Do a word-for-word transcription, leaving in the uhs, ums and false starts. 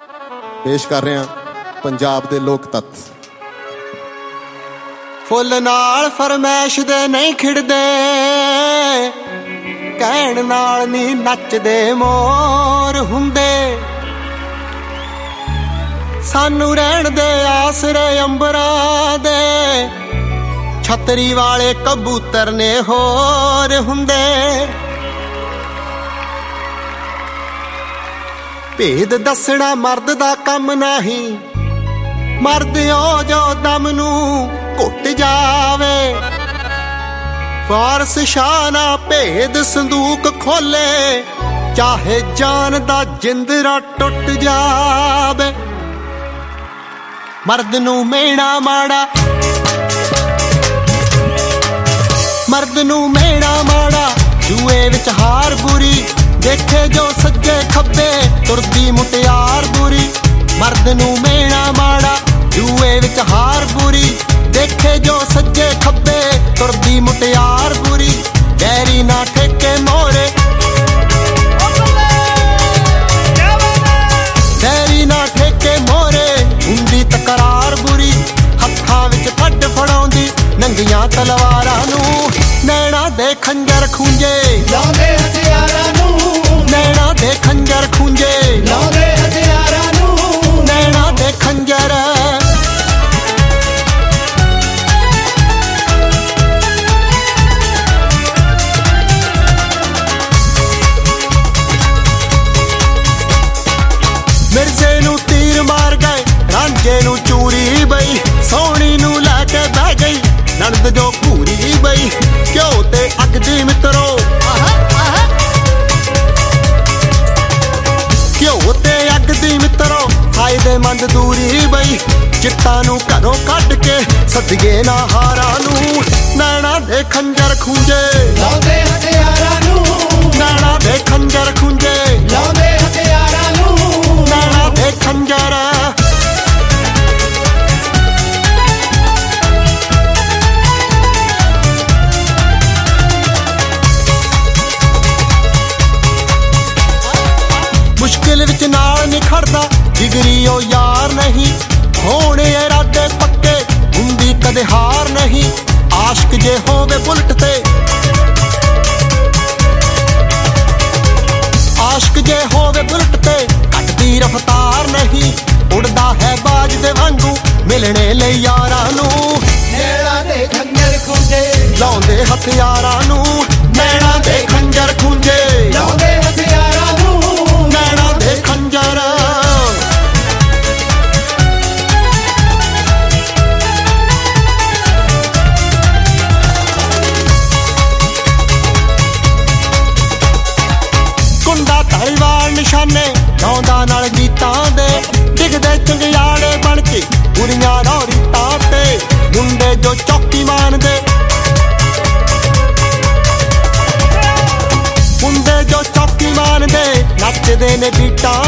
ਪੇਸ਼ ਕਰ ਰਹੇ ਹਾਂ ਪੰਜਾਬ ਦੇ ਲੋਕ ਤੱਤ। ਫੁੱਲ ਨਾਲ ਫਰਮੈਸ਼ ਦੇ ਨਹੀਂ ਖਿੜਦੇ, ਕਹਿਣ ਨਾਲ ਨੀ ਨੱਚਦੇ ਮੋਰ ਹੁੰਦੇ। ਸਾਨੂੰ ਰਹਿਣ ਦੇ ਆਸਰੇ ਅੰਬਰਾਂ ਦੇ, ਛਤਰੀ ਵਾਲੇ ਕਬੂਤਰ ਨੇ ਹੋਰ ਹੁੰਦੇ। ਭੇਦ ਦੱਸਣਾ ਮਰਦ ਦਾ ਕੰਮ ਨਹੀਂ, ਮਰਦ ਓ ਜੋ ਦਮ ਨੂੰ ਘੁੱਟ ਜਾਵੇ। ਫਾਰਸ ਸ਼ਾਹ ਨਾ ਭੇਦ ਸੰਦੂਕ ਖੋਲੇ, ਚਾਹੇ ਜਾਨ ਦਾ ਜਿੰਦਰਾ ਟੁੱਟ ਜਾਵੇ। ਮਰਦ ਨੂੰ ਮੇਣਾ ਮਾੜਾ, ਮਰਦ ਨੂੰ ਮੇਣਾ ਮਾੜਾ, ਜੂਏ ਵਿੱਚ ਹਾਰ ਬੁਰੀ। ਦੇਖੇ ਜੋ ਸੱਜੇ ਖੱਬੇ ਤੁਰਦੀ ਮੁਟਿਆਰ ਬੁਰੀ। ਮਰਦ ਨੂੰ ਮੇਣਾ ਮਾੜਾ, ਜੂਏ ਵਿੱਚ ਹਾਰ ਬੁਰੀ। ਦੇਖੇ ਜੋ ਸੱਜੇ ਖੱਬੇ ਤੁਰਦੀ ਮੁਟਿਆਰ ਬੁਰੀ। ਡੈਰੀ ਨਾ ਠੇਕੇ ਮੋਰੇ, ਡੈਰੀ ਨਾ ਠੇਕੇ ਮੋਰੇ, ਹੁੰਦੀ ਤਕਰਾਰ ਬੁਰੀ। ਹੱਥਾਂ ਵਿੱਚ ਫੱਡ ਫੜਾਉਂਦੀ ਨੰਗੀਆਂ ਤਲਵਾਰਾਂ ਨੂੰ। ਨੈਣਾ ਦੇ ਖੰਜਰ ਖੂੰਜੇ ਲਾਉਂਦੇ ਹਥਿਆਰਾਂ ਨੂੰ। ਨੈਣਾ ਦੇ ਖੰਜਰ ਖੂੰਜੇ ਲਾਉਂਦੇ ਹਥਿਆਰਾਂ ਨੂੰ। ਨੈਣਾ ਦੇ ਖੰਜਰ ਮਿਰਜ਼ੇ ਨੂੰ ਤੀਰ ਮਾਰ ਗਏ, ਰਾਂਝੇ ਨੂੰ ਚੂਰੀ ਬਈ। ਸੋਹਣੀ ਨੂੰ ਲੈ ਕੇ ਬਹਿ ਗਈ ਨਣਦ ਜੋ ਘੂਰੀ ਬਈ। ਘਿਓ ਤੇ ਅੱਗ ਦੀ ਮਿੱਤਰੋ, ਘਿਓ ਤੇ ਅੱਗ ਦੀ ਮਿੱਤਰੋ, ਫਾਇਦੇਮੰਦ ਦੂਰੀ ਬਈ। ਚਿੱਟਾਂ ਨੂੰ ਘਰੋਂ ਕੱਢ ਕੇ ਸੱਦੀਏ ਨਾ ਹਾਰਾਂ ਨੂੰ। ਨੈਣਾ ਦੇ ਖੰਜਰ ਖੂੰਜੇ ਲਾਉਂਦੇ ਹਥਿਆਰਾਂ ਨੂੰ। ਨੈਣਾ ਦੇ ਖੰਜਰ ਖੂੰਜੇ ਲਾਉਂਦੇ ਹਥਿਆਰਾਂ ਨੂੰ। ਨੈਣਾ ਦੇ ਖੰਜਰ ਮੁਸ਼ਕਿਲ ਵਿੱਚ ਨਾਲ ਨਹੀਂ ਖੜਦਾ, ਜਿਗਰੀ ਉਹ ਯਾਰ ਨਹੀਂ। ਹੋਣੇ ਇਰਾਦੇ ਪੱਕੇ, ਹੁੰਦੀ ਕਦੇ ਹਾਰ ਨਹੀਂ। ਆਸ਼ਕ ਜੇ ਹੋਵੇ ਬੁਲਟ ਤੇ, ਆਸ਼ਕ ਜੇ ਹੋਵੇ ਬੁਲਟ ਤੇ, ਘਟਦੀ ਰਫਤਾਰ ਨਹੀਂ। ਉੜਦਾ ਹੈ ਬਾਜ ਦੇ ਵਾਂਗੂ ਮਿਲਣੇ ਲਈ ਯਾਰਾਂ ਨੂੰ। ਨੈਣਾ ਦੇ ਖੰਜਰ ਖੂੰਜੇ ਲਾਉਂਦੇ ਹਥਿਆਰਾਂ ਨੂੰ। ਨੈਣਾ ਦੇ ਖੰਜਰ ਖੂੰਜੇ ਲਾਉਂਦੇ ਹਥਿਆਰਾਂ ਨੂੰ। ਨੈਣਾ ਦੇ ਖੰਜਰ ਕੁੰਡਾ ਧਾਰੀਵਾਲ ਨਿਸ਼ਾਨੇ ਲਾਉਂਦਾ ਨਾਲ ਗੀਤਾਂ ਦੇ। ਡਿੱਗਦੇ ਚੰਗਿਆੜੇ ਬਣ ਕੇ ਕੁੜੀਆਂ ਰੌਰੀਤਾਂ ਤੇ। ਮੁੰਡੇ ਜੋ ਚੌਕੀ ਮਾਨਦੇ, ਮੁੰਡੇ ਜੋ ਚੌਕੀ ਮਾਨਦੇ, ਨੱਚਦੇ ਨੇ ਬੀਟਾਂ